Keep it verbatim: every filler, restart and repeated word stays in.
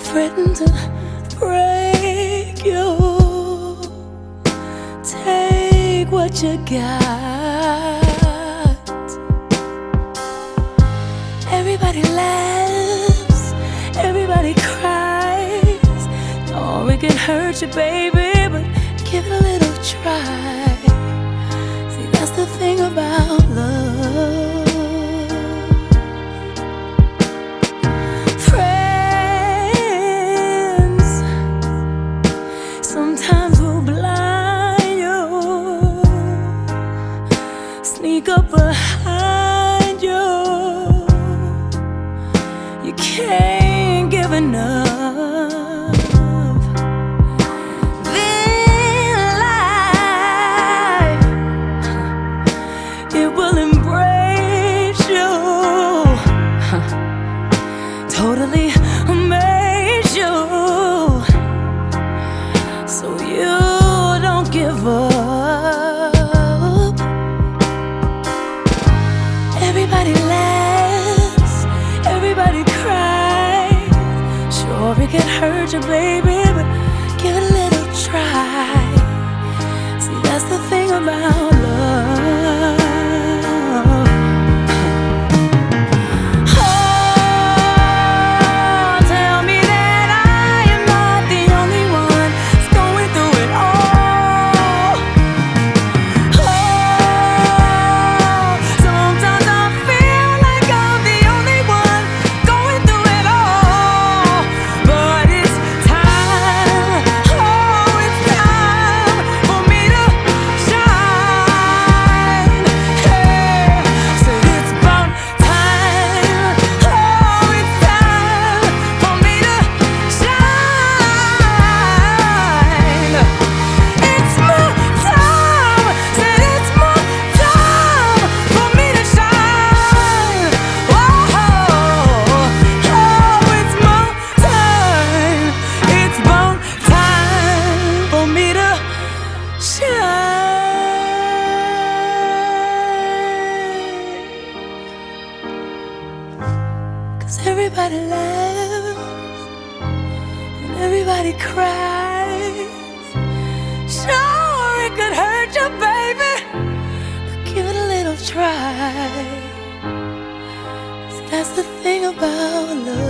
threaten to break you. Take what you got. Everybody laughs, everybody cries. Oh, it can hurt you, baby, but give it a little try. See, that's the thing about love. Sometimes we'll blind you, sneak up behind you. You can't give enough. Then life, it will embrace you, totally amaze you. So you don't give up. Everybody laughs, everybody cries. Sure, it can hurt you, baby, but give it a little try. See, that's the thing about love. Everybody laughs and everybody cries. Sure, it could hurt you, baby, but give it a little try. See, that's the thing about love.